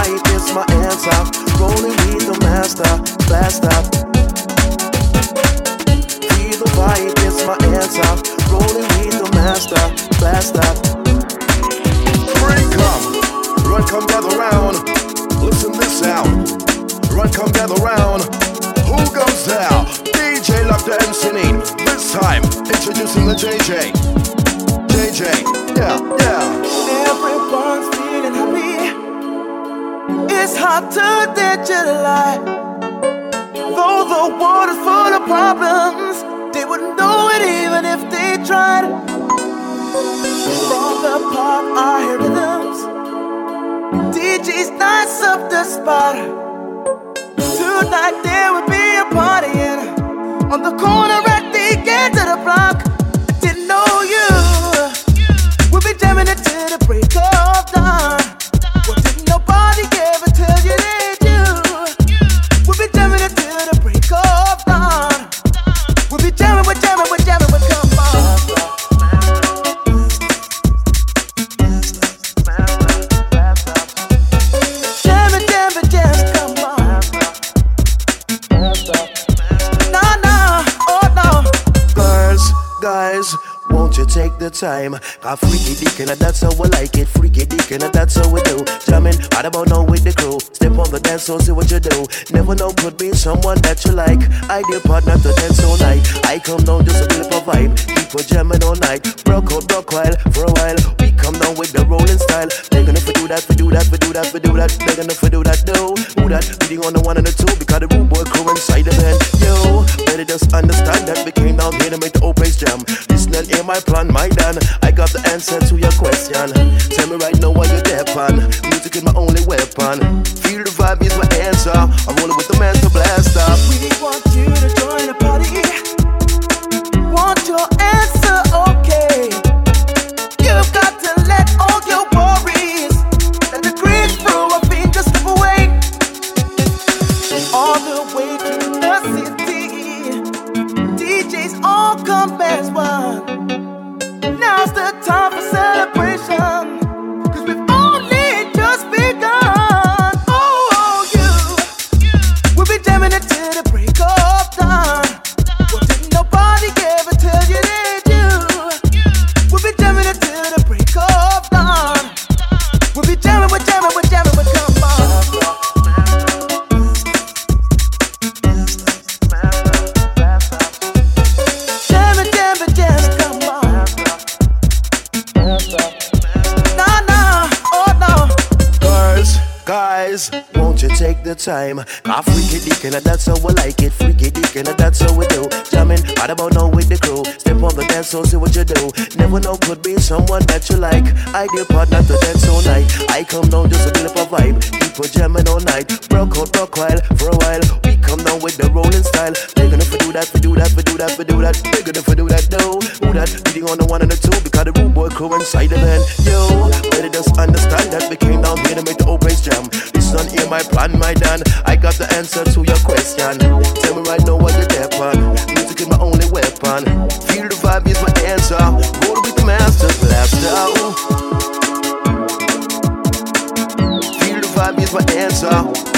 vibe is my answer. Rolling with the master, blast up. Feel the vibe is my answer. Rolling with the master, blast up. Bring come, run, come gather round. Listen this sound. Run, come gather round. Who goes there? DJ Love the MC Need. This time, introducing the JJ. JJ, yeah, yeah. Everyone's feeling happy. It's hard to digitalize. Though the water's full of problems, they wouldn't know it even if they tried. From the pop, I hear rhythms. DJ's nice up the spot. Tonight there will be a party on the corner at the end of the block. I didn't know you. We'll be jamming it till the break of dawn. Well, didn't nobody ever tell you they do? We'll be jamming it till the break of dawn. We'll be jamming, we're jamming, we're jamming, we're come on. Jamming, jamming, jamming, come on. No, no, oh no. Guys, won't you take the time? Got freaky dick and that's how we like it. Freaky dick and that's how we do. Jamming, right about now with the crew. Step on the dance floor, see what you do. Never know, could be someone that you like. Ideal partner to dance all night. I come down just a bit of a vibe. People jamming all night. Broke out, broke while, for a while. We come down with the rolling style. They're gonna do that, we do that, we do that, we do that. They're gonna do that, no. Who that? Beating on the one and the two. Because the rude boy crew inside the band. Yo, better just understand that we came down here to make the old place jam. This not in my plan, my Dan. I got the answer to your question. Tell me right now what you're there on. Music is my only weapon. Feel the vibe is my answer. I'm rolling with the master blaster. We want you to join the party. Want your answer, okay? You've got to let all your worries and the grid through a finger slip away. All the way to the city, DJs all come as one. Now's the time for celebration, 'cause we've only just begun. Oh, we'll be jamming it till the break of dawn. Well, didn't nobody ever tell you they do? We'll be jamming it till the break of dawn. We'll be jamming, we're jamming, we're jamming, we're come on. Jamming, jamming, jamming, come on. No, no, oh no. Guys, won't you take the time? Got freaky dick and that's how we like it. Freaky dick and that's how we do. Jamming, right about now with the crew. Step on the dance floor, see what you do. Never know, could be someone that you like. Ideal partner to dance all night. I come down just a bit of a vibe. People jamming all night. Broke out, broke while, for a while. We come down with the rolling style. They're gonna do that, we do that, we do that, we do that. They're gonna do that, no. Who that? Beating on the one and the two. Because the rude boy crew inside the band. Yo, better just understand that we came down here to make the old place jam. This not in my plan, my Dan. I got the answer to your question. Tell me right now what you're there on. Music is my only weapon. Feel the vibe is my answer. Roll with the master blaster. Feel the vibe is my answer.